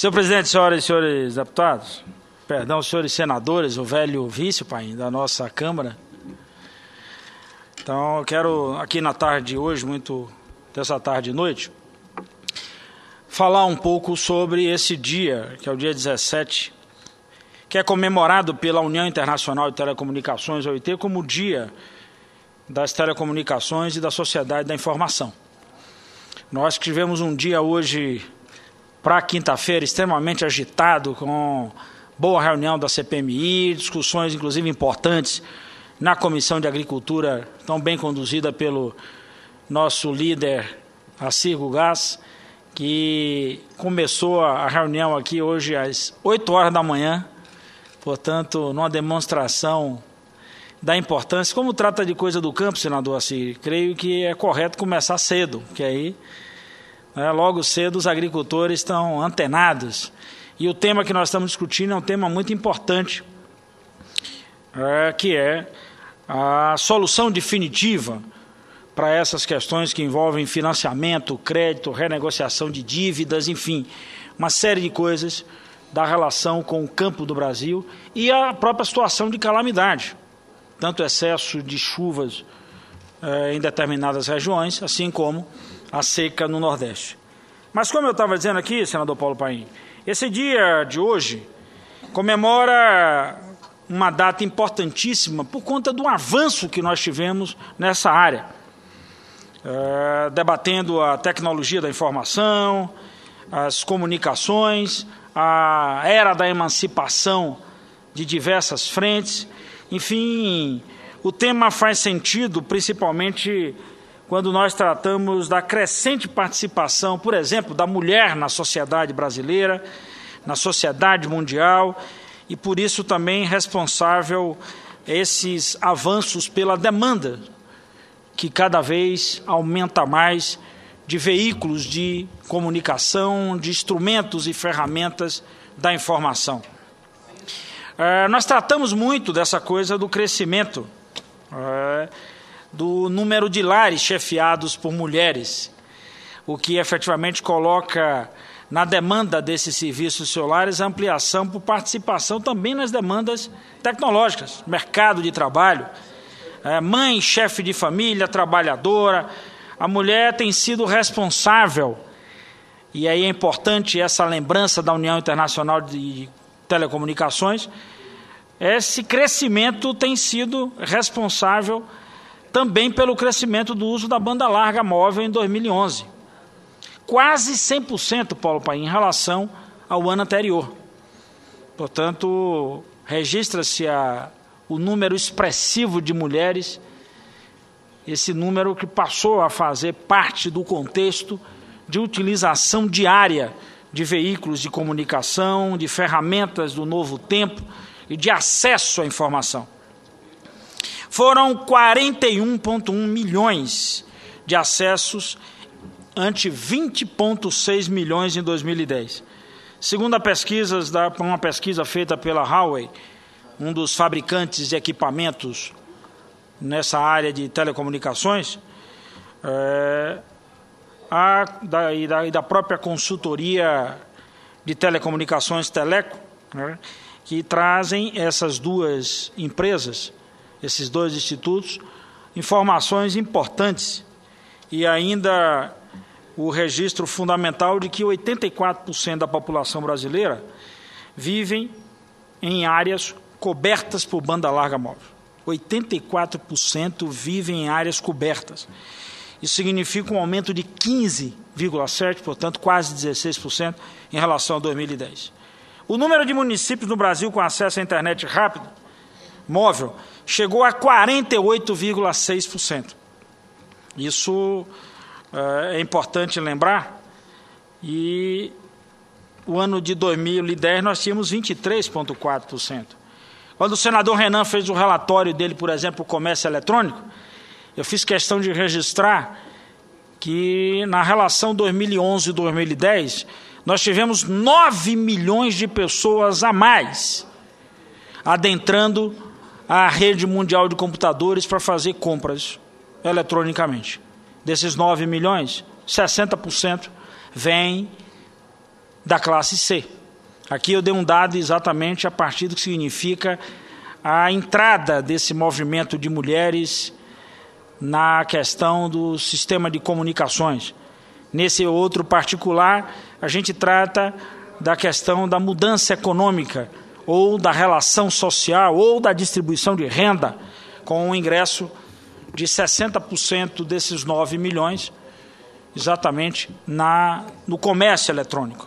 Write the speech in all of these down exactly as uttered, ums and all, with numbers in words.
Senhor presidente, senhoras e senhores deputados, perdão, senhores senadores, o velho vice-pai da nossa Câmara. Então, eu quero, aqui na tarde de hoje, muito dessa tarde e noite, falar um pouco sobre esse dia, que é o dia dezessete, que é comemorado pela União Internacional de Telecomunicações, O I T, como o Dia das Telecomunicações e da Sociedade da Informação. Nós que tivemos um dia hoje, para quinta-feira, extremamente agitado, com boa reunião da C P M I, discussões, inclusive, importantes na Comissão de Agricultura, tão bem conduzida pelo nosso líder, Acir Gás, que começou a reunião aqui hoje às oito horas da manhã, portanto, numa demonstração da importância. Como trata de coisa do campo, senador Acir, creio que é correto começar cedo, porque aí, né, logo cedo, os agricultores estão antenados. E o tema que nós estamos discutindo é um tema muito importante, é, que é a solução definitiva para essas questões que envolvem financiamento, crédito, renegociação de dívidas, enfim, uma série de coisas da relação com o campo do Brasil e a própria situação de calamidade, tanto excesso de chuvas eh, em determinadas regiões, assim como a seca no Nordeste. Mas como eu estava dizendo aqui, senador Paulo Paim, esse dia de hoje comemora uma data importantíssima por conta do avanço que nós tivemos nessa área, é, debatendo a tecnologia da informação, as comunicações, a era da emancipação de diversas frentes. Enfim, o tema faz sentido, principalmente quando nós tratamos da crescente participação, por exemplo, da mulher na sociedade brasileira, na sociedade mundial, e por isso também responsável esses avanços pela demanda, que cada vez aumenta mais, de veículos de comunicação, de instrumentos e ferramentas da informação. É, nós tratamos muito dessa coisa do crescimento, é, do número de lares chefiados por mulheres, o que efetivamente coloca na demanda desses serviços solares a ampliação por participação também nas demandas tecnológicas, mercado de trabalho, é, mãe, chefe de família, trabalhadora. A mulher tem sido responsável, e aí é importante essa lembrança da União Internacional de Telecomunicações, esse crescimento tem sido responsável também pelo crescimento do uso da banda larga móvel em dois mil e onze. Quase cem por cento, Paulo Paim, em relação ao ano anterior. Portanto, registra-se a, o número expressivo de mulheres, esse número que passou a fazer parte do contexto de utilização diária de veículos de comunicação, de ferramentas do novo tempo e de acesso à informação. Foram quarenta e um vírgula um milhões de acessos ante vinte vírgula seis milhões em dois mil e dez. Segundo a pesquisas da, uma pesquisa feita pela Huawei, um dos fabricantes de equipamentos nessa área de telecomunicações, é, a, da, e, da, e da própria consultoria de telecomunicações Teleco, né, que trazem essas duas empresas, esses dois institutos, informações importantes e ainda o registro fundamental de que oitenta e quatro por cento da população brasileira vivem em áreas cobertas por banda larga móvel. oitenta e quatro por cento vivem em áreas cobertas. Isso significa um aumento de quinze vírgula sete por cento, portanto, quase dezesseis por cento em relação a dois mil e dez. O número de municípios no Brasil com acesso à internet rápido, móvel, chegou a quarenta e oito vírgula seis por cento. Isso é importante lembrar, e o ano de dois mil e dez nós tínhamos vinte e três vírgula quatro por cento. Quando o senador Renan fez o relatório dele, por exemplo, o comércio eletrônico, eu fiz questão de registrar que na relação dois mil e onze e dois mil e dez, nós tivemos nove milhões de pessoas a mais adentrando a rede mundial de computadores para fazer compras eletronicamente. Desses nove milhões, sessenta por cento vêm da classe C. Aqui eu dei um dado exatamente a partir do que significa a entrada desse movimento de mulheres na questão do sistema de comunicações. Nesse outro particular, a gente trata da questão da mudança econômica, ou da relação social, ou da distribuição de renda, com o ingresso de sessenta por cento desses nove milhões, exatamente na, no comércio eletrônico.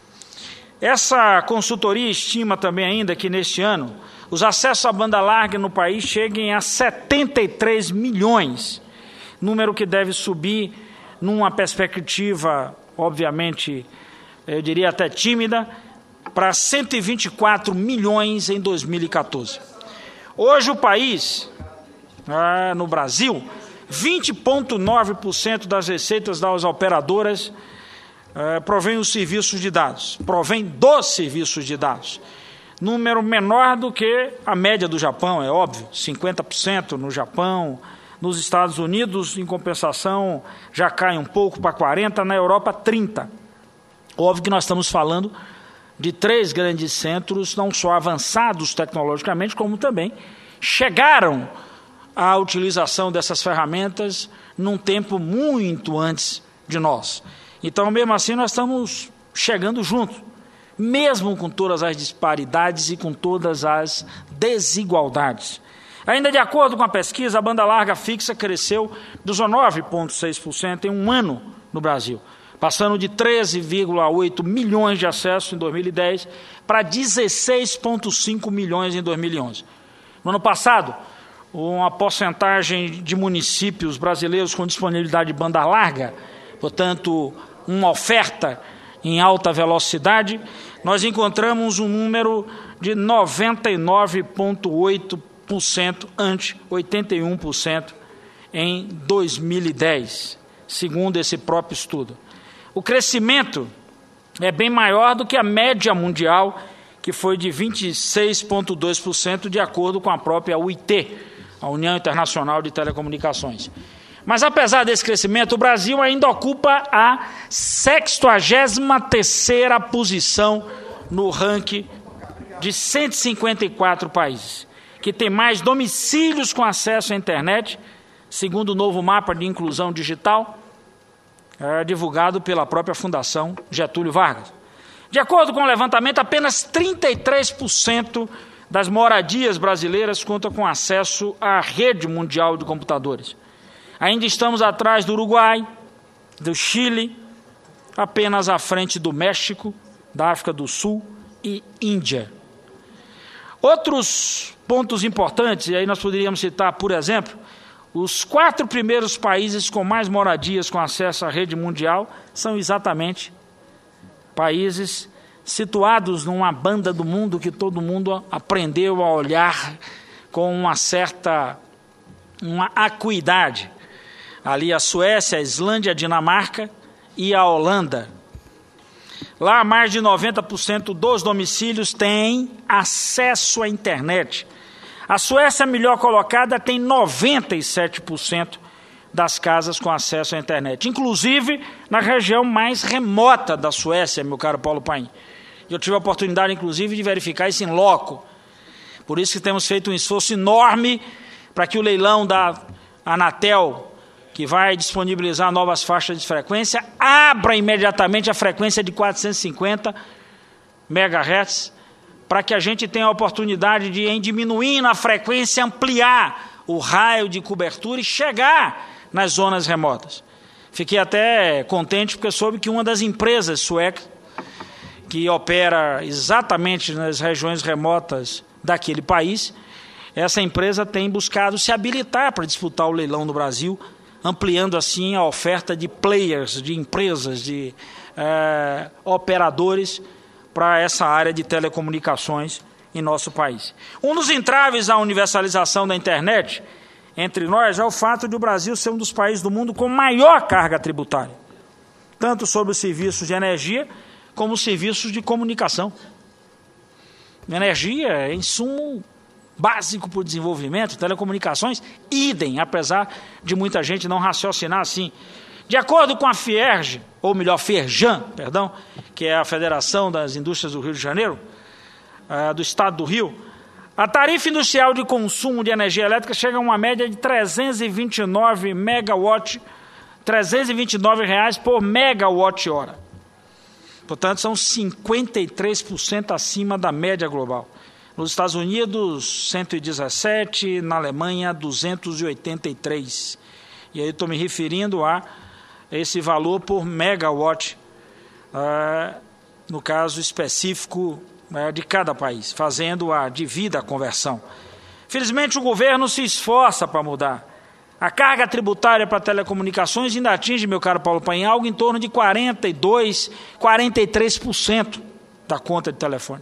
Essa consultoria estima também ainda que neste ano os acessos à banda larga no país cheguem a setenta e três milhões, número que deve subir numa perspectiva, obviamente, eu diria até tímida, para cento e vinte e quatro milhões em dois mil e quatorze. Hoje o país, ah, no Brasil, vinte vírgula nove por cento das receitas das operadoras ah, provém dos serviços de dados, provém dos serviços de dados. Número menor do que a média do Japão, é óbvio, cinquenta por cento no Japão, nos Estados Unidos, em compensação, já cai um pouco para quarenta por cento, na Europa, trinta por cento. Óbvio que nós estamos falando de três grandes centros, não só avançados tecnologicamente, como também chegaram à utilização dessas ferramentas num tempo muito antes de nós. Então, mesmo assim, nós estamos chegando juntos, mesmo com todas as disparidades e com todas as desigualdades. Ainda de acordo com a pesquisa, a banda larga fixa cresceu dezenove vírgula seis por cento em um ano no Brasil, passando de treze vírgula oito milhões de acessos em dois mil e dez para dezesseis vírgula cinco milhões em dois mil e onze. No ano passado, uma porcentagem de municípios brasileiros com disponibilidade de banda larga, portanto, uma oferta em alta velocidade, nós encontramos um número de noventa e nove vírgula oito por cento ante oitenta e um por cento em dois mil e dez, segundo esse próprio estudo. O crescimento é bem maior do que a média mundial, que foi de vinte e seis vírgula dois por cento, de acordo com a própria U I T, a União Internacional de Telecomunicações. Mas, apesar desse crescimento, o Brasil ainda ocupa a sexagésima terceira posição no ranking de cento e cinquenta e quatro países, que tem mais domicílios com acesso à internet, segundo o novo mapa de inclusão digital, é, divulgado pela própria Fundação Getúlio Vargas. De acordo com o levantamento, apenas trinta e três por cento das moradias brasileiras contam com acesso à rede mundial de computadores. Ainda estamos atrás do Uruguai, do Chile, apenas à frente do México, da África do Sul e Índia. Outros pontos importantes, e aí nós poderíamos citar, por exemplo, os quatro primeiros países com mais moradias com acesso à rede mundial são exatamente países situados numa banda do mundo que todo mundo aprendeu a olhar com uma certa uma acuidade. Ali a Suécia, a Islândia, a Dinamarca e a Holanda. Lá mais de noventa por cento dos domicílios têm acesso à internet. A Suécia, melhor colocada, tem noventa e sete por cento das casas com acesso à internet, inclusive na região mais remota da Suécia, meu caro Paulo Paim. Eu tive a oportunidade, inclusive, de verificar isso em loco. Por isso que temos feito um esforço enorme para que o leilão da Anatel, que vai disponibilizar novas faixas de frequência, abra imediatamente a frequência de quatrocentos e cinquenta megahertz, para que a gente tenha a oportunidade de, em diminuindo a frequência, ampliar o raio de cobertura e chegar nas zonas remotas. Fiquei até contente porque soube que uma das empresas suecas que opera exatamente nas regiões remotas daquele país, essa empresa tem buscado se habilitar para disputar o leilão no Brasil, ampliando assim a oferta de players, de empresas, de eh, operadores para essa área de telecomunicações em nosso país. Um dos entraves à universalização da internet entre nós é o fato de o Brasil ser um dos países do mundo com maior carga tributária, tanto sobre os serviços de energia como os serviços de comunicação. Energia é insumo básico para o desenvolvimento, telecomunicações, idem, apesar de muita gente não raciocinar assim. De acordo com a Fierj, ou melhor, Ferjan, perdão, que é a Federação das Indústrias do Rio de Janeiro, uh, do Estado do Rio, a tarifa industrial de consumo de energia elétrica chega a uma média de trezentos e vinte e nove megawatt, trezentos e vinte e nove reais por megawatt-hora. Portanto, são cinquenta e três por cento acima da média global. Nos Estados Unidos, cento e dezessete, na Alemanha, duzentos e oitenta e três. E aí estou me referindo a esse valor por megawatt, uh, no caso específico uh, de cada país, fazendo a devida conversão. Felizmente, o governo se esforça para mudar. A carga tributária para telecomunicações ainda atinge, meu caro Paulo Paim, algo em torno de quarenta e dois por cento, quarenta e três por cento da conta de telefone,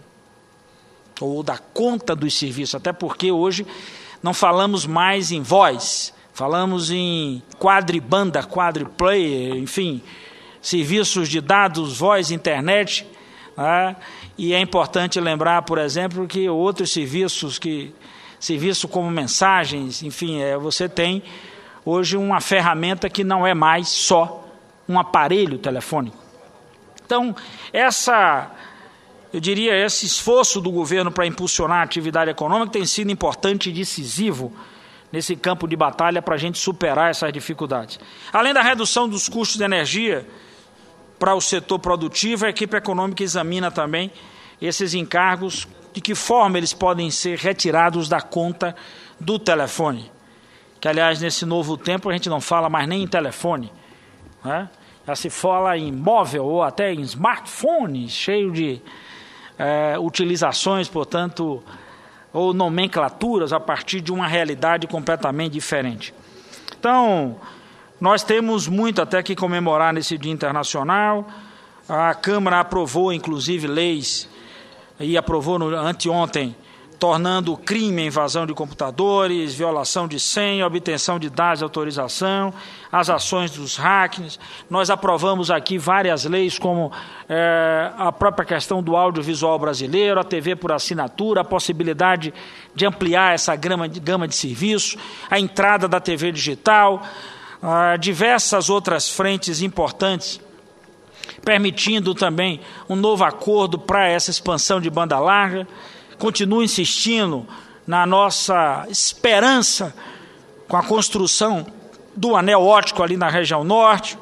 ou da conta dos serviços, até porque hoje não falamos mais em voz, falamos em quadribanda, quadriplayer, enfim, serviços de dados, voz, internet, né? E é importante lembrar, por exemplo, que outros serviços, que, serviço como mensagens, enfim, é, você tem hoje uma ferramenta que não é mais só um aparelho telefônico. Então, essa, eu diria, esse esforço do governo para impulsionar a atividade econômica tem sido importante e decisivo nesse campo de batalha para a gente superar essas dificuldades. Além da redução dos custos de energia para o setor produtivo, a equipe econômica examina também esses encargos, de que forma eles podem ser retirados da conta do telefone. Que, aliás, nesse novo tempo a gente não fala mais nem em telefone, né? Já se fala em móvel ou até em smartphone, cheio de é, utilizações, portanto, ou nomenclaturas a partir de uma realidade completamente diferente. Então, nós temos muito até que comemorar nesse Dia Internacional. A Câmara aprovou, inclusive, leis, e aprovou no, anteontem, tornando crime a invasão de computadores, violação de senha, obtenção de dados de autorização, as ações dos hackers. Nós aprovamos aqui várias leis, como é, a própria questão do audiovisual brasileiro, a T V por assinatura, a possibilidade de ampliar essa gama de, gama de serviços, a entrada da T V digital, a diversas outras frentes importantes, permitindo também um novo acordo para essa expansão de banda larga. Continuo insistindo na nossa esperança com a construção do anel óptico ali na região norte,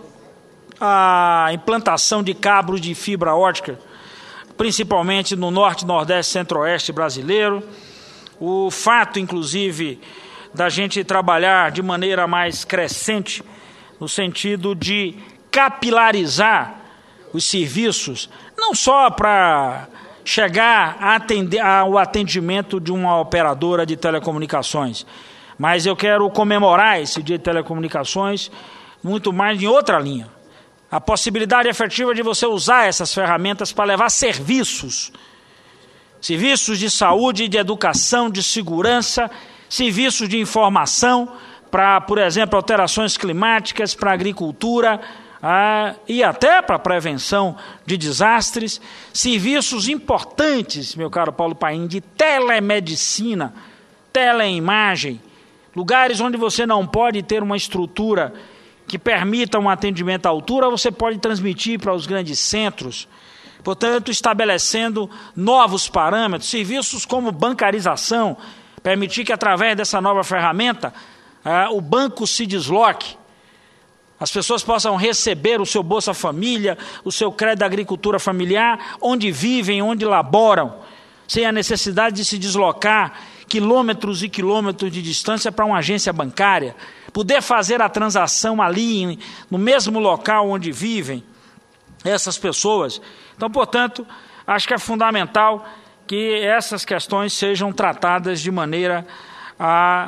a implantação de cabos de fibra óptica, principalmente no norte, nordeste, centro-oeste brasileiro. O fato, inclusive, da gente trabalhar de maneira mais crescente, no sentido de capilarizar os serviços, não só para chegar a atender, ao atendimento de uma operadora de telecomunicações. Mas eu quero comemorar esse Dia de Telecomunicações muito mais em outra linha. A possibilidade efetiva de você usar essas ferramentas para levar serviços. Serviços de saúde, de educação, de segurança, serviços de informação para, por exemplo, alterações climáticas, para a agricultura, Ah, e até para a prevenção de desastres, serviços importantes, meu caro Paulo Paim, de telemedicina, teleimagem, lugares onde você não pode ter uma estrutura que permita um atendimento à altura, você pode transmitir para os grandes centros, portanto, estabelecendo novos parâmetros, serviços como bancarização, permitir que através dessa nova ferramenta ah, o banco se desloque, as pessoas possam receber o seu Bolsa Família, o seu crédito da agricultura familiar, onde vivem, onde laboram, sem a necessidade de se deslocar quilômetros e quilômetros de distância para uma agência bancária, poder fazer a transação ali, no mesmo local onde vivem essas pessoas. Então, portanto, acho que é fundamental que essas questões sejam tratadas de maneira a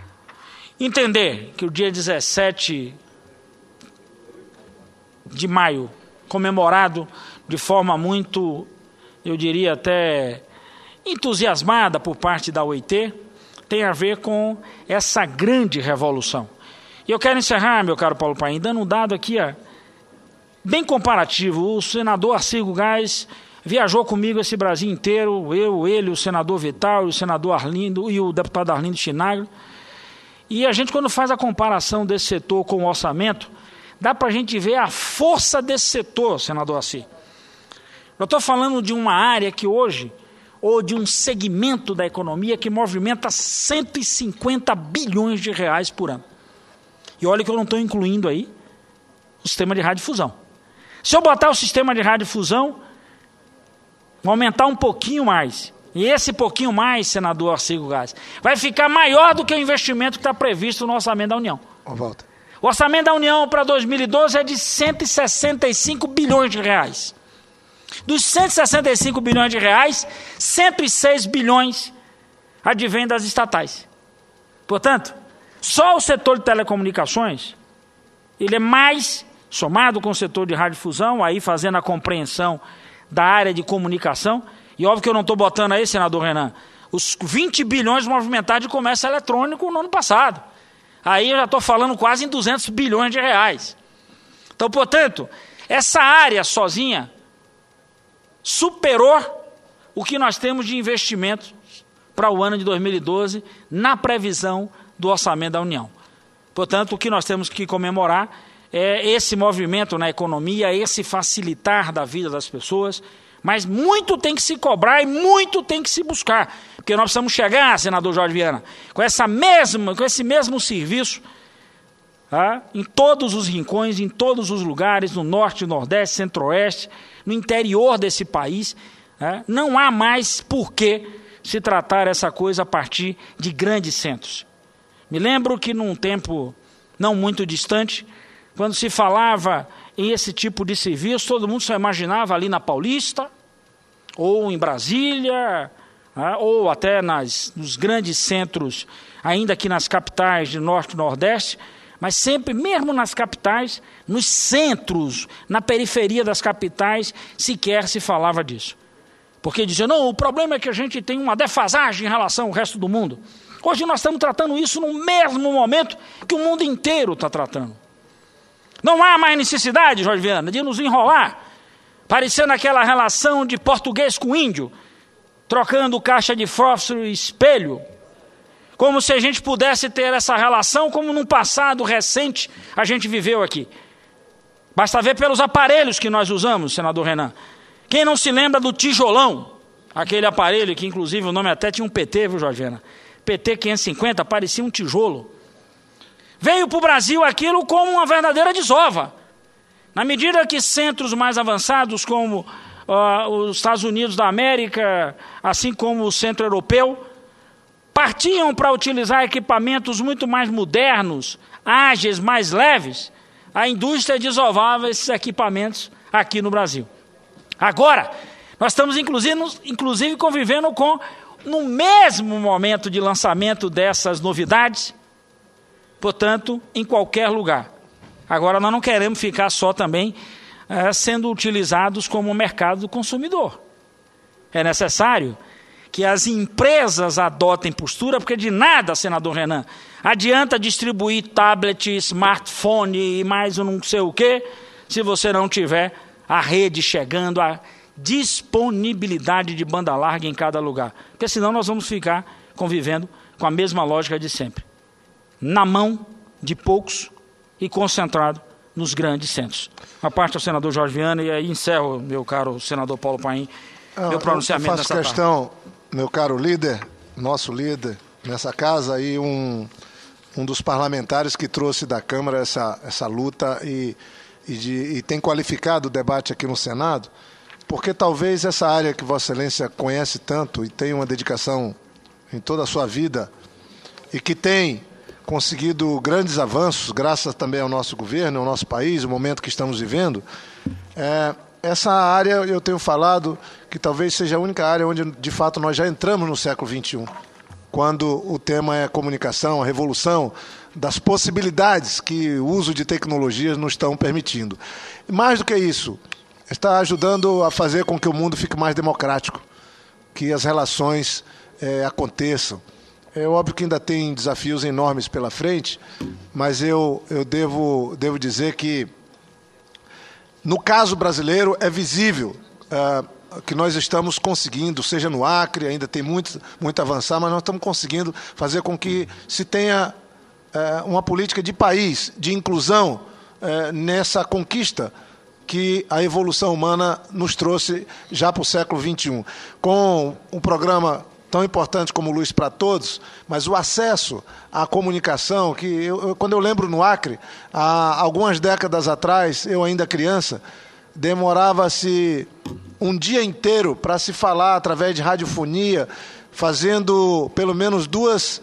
entender que o dia dezessete de maio, comemorado de forma muito, eu diria até entusiasmada por parte da O I T, tem a ver com essa grande revolução. E eu quero encerrar, meu caro Paulo Paim, dando um dado aqui, ó, bem comparativo. O senador Arcigo Gás viajou comigo esse Brasil inteiro, eu, ele, o senador Vital, o senador Arlindo e o deputado Arlindo Chinagro. E a gente, quando faz a comparação desse setor com o orçamento, dá para a gente ver a força desse setor, senador Assi. Eu estou falando de uma área que hoje, ou de um segmento da economia que movimenta cento e cinquenta bilhões de reais por ano. E olha que eu não estou incluindo aí o sistema de radiodifusão. Se eu botar o sistema de radiodifusão, vai aumentar um pouquinho mais. E esse pouquinho mais, senador Arcílio Gás, vai ficar maior do que o investimento que está previsto no orçamento da União. Oh, volta. O orçamento da União para dois mil e doze é de cento e sessenta e cinco bilhões de reais. Dos cento e sessenta e cinco bilhões de reais, cento e seis bilhões advém das estatais. Portanto, só o setor de telecomunicações, ele é mais, somado com o setor de radiodifusão, aí fazendo a compreensão da área de comunicação, e óbvio que eu não estou botando aí, senador Renan, os vinte bilhões movimentados de comércio eletrônico no ano passado. Aí eu já estou falando quase em duzentos bilhões de reais. Então, portanto, essa área sozinha superou o que nós temos de investimento para o ano de dois mil e doze na previsão do orçamento da União. Portanto, o que nós temos que comemorar é esse movimento na economia, esse facilitar da vida das pessoas, mas muito tem que se cobrar e muito tem que se buscar, porque nós precisamos chegar, senador Jorge Viana, com, essa mesma, com esse mesmo serviço, tá? Em todos os rincões, em todos os lugares, no norte, nordeste, centro-oeste, no interior desse país, tá? Não há mais por que se tratar essa coisa a partir de grandes centros. Me lembro que num tempo não muito distante, quando se falava em esse tipo de serviço, todo mundo só imaginava ali na Paulista, ou em Brasília, né, ou até nas, nos grandes centros, ainda aqui nas capitais de Norte e Nordeste, mas sempre, mesmo nas capitais, nos centros, na periferia das capitais, sequer se falava disso. Porque diziam, não, o problema é que a gente tem uma defasagem em relação ao resto do mundo. Hoje nós estamos tratando isso no mesmo momento que o mundo inteiro está tratando. Não há mais necessidade, Jorge Viana, de nos enrolar, parecendo aquela relação de português com índio, trocando caixa de fósforo e espelho, como se a gente pudesse ter essa relação como num passado recente a gente viveu aqui. Basta ver pelos aparelhos que nós usamos, senador Renan. Quem não se lembra do tijolão, aquele aparelho que inclusive o nome até tinha um P T, viu, Jorge Viana? P T quinhentos e cinquenta, parecia um tijolo. Veio para o Brasil aquilo como uma verdadeira desova. Na medida que centros mais avançados, como uh, os Estados Unidos da América, assim como o centro europeu, partiam para utilizar equipamentos muito mais modernos, ágeis, mais leves, a indústria desovava esses equipamentos aqui no Brasil. Agora, nós estamos inclusive, inclusive convivendo com, no mesmo momento de lançamento dessas novidades, portanto, em qualquer lugar. Agora, nós não queremos ficar só também é, sendo utilizados como mercado do consumidor. É necessário que as empresas adotem postura, porque de nada, senador Renan, adianta distribuir tablet, smartphone e mais um não sei o quê, se você não tiver a rede chegando, a disponibilidade de banda larga em cada lugar. Porque senão nós vamos ficar convivendo com a mesma lógica de sempre. Na mão de poucos e concentrado nos grandes centros. A parte ao senador Jorge Viana, e aí encerro, meu caro senador Paulo Paim, ah, meu pronunciamento nessa tarde. Eu faço questão, meu caro líder, nosso líder nessa casa, aí um, um dos parlamentares que trouxe da Câmara essa, essa luta e, e, de, e tem qualificado o debate aqui no Senado, porque talvez essa área que Vossa Excelência conhece tanto e tem uma dedicação em toda a sua vida e que tem conseguido grandes avanços, graças também ao nosso governo, ao nosso país, o momento que estamos vivendo, é, essa área, eu tenho falado, que talvez seja a única área onde, de fato, nós já entramos no século vinte e um, quando o tema é comunicação, a revolução das possibilidades que o uso de tecnologias nos estão permitindo. E mais do que isso, está ajudando a fazer com que o mundo fique mais democrático, que as relações é, aconteçam. É óbvio que ainda tem desafios enormes pela frente, mas eu, eu devo, devo dizer que, no caso brasileiro, é visível uh, que nós estamos conseguindo, seja no Acre, ainda tem muito, muito a avançar, mas nós estamos conseguindo fazer com que se tenha uh, uma política de país, de inclusão é, nessa conquista que a evolução humana nos trouxe já para o século vinte e um. Com um programa tão importante como Luz para Todos, mas o acesso à comunicação, que eu, eu, quando eu lembro no Acre, há algumas décadas atrás, eu ainda criança, demorava-se um dia inteiro para se falar através de radiofonia, fazendo pelo menos duas...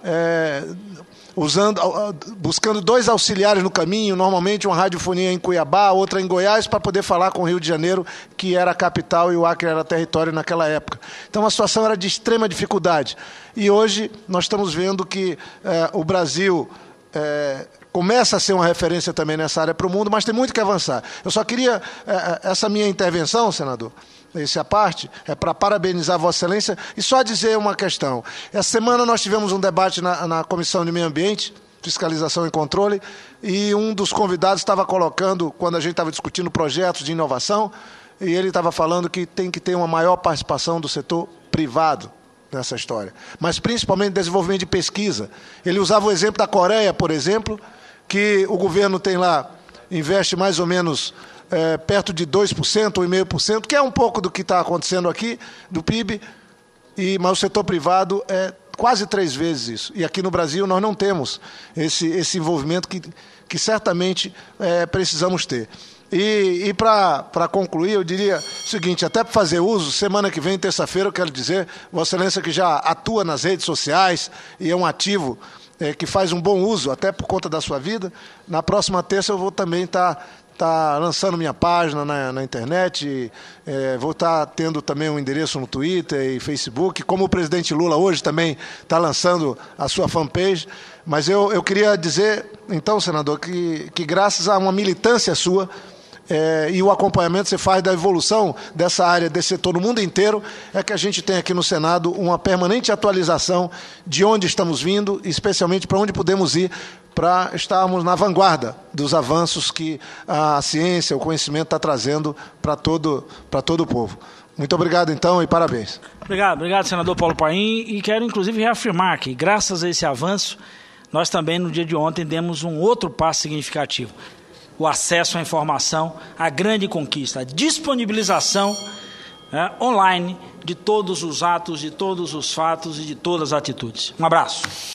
É, usando, buscando dois auxiliares no caminho, normalmente uma radiofonia em Cuiabá, outra em Goiás, para poder falar com o Rio de Janeiro, que era a capital e o Acre era território naquela época. Então a situação era de extrema dificuldade. E hoje nós estamos vendo que é, o Brasil é, começa a ser uma referência também nessa área para o mundo, mas tem muito que avançar. Eu só queria, é, essa minha intervenção, senador, essa parte, é para parabenizar Vossa Excelência e só dizer uma questão. Essa semana nós tivemos um debate na, na Comissão de Meio Ambiente, Fiscalização e Controle, e um dos convidados estava colocando, quando a gente estava discutindo projetos de inovação, e ele estava falando que tem que ter uma maior participação do setor privado nessa história, mas principalmente desenvolvimento de pesquisa. Ele usava o exemplo da Coreia, por exemplo, que o governo tem lá, investe mais ou menos... É, perto de dois por cento ou zero vírgula cinco por cento, que é um pouco do que está acontecendo aqui, do P I B, e, mas o setor privado é quase três vezes isso. E aqui no Brasil nós não temos esse, esse envolvimento que, que certamente é, precisamos ter. E, e para concluir, eu diria o seguinte, até para fazer uso, semana que vem, terça-feira, eu quero dizer, Vossa Excelência que já atua nas redes sociais e é um ativo é, que faz um bom uso, até por conta da sua vida, na próxima terça eu vou também estar... Tá, Está lançando minha página na, na internet, é, vou estar tá tendo também um endereço no Twitter e Facebook, como o presidente Lula hoje também está lançando a sua fanpage. Mas eu, eu queria dizer, então, senador, que, que graças a uma militância sua é, e o acompanhamento que você faz da evolução dessa área, desse setor no mundo inteiro, é que a gente tem aqui no Senado uma permanente atualização de onde estamos vindo, especialmente para onde podemos ir, para estarmos na vanguarda dos avanços que a ciência, o conhecimento está trazendo para todo, para todo o povo. Muito obrigado, então, e parabéns. Obrigado, obrigado, senador Paulo Paim, e quero, inclusive, reafirmar que, graças a esse avanço, nós também, no dia de ontem, demos um outro passo significativo. O acesso à informação, a grande conquista, a disponibilização né, online de todos os atos, de todos os fatos e de todas as atitudes. Um abraço.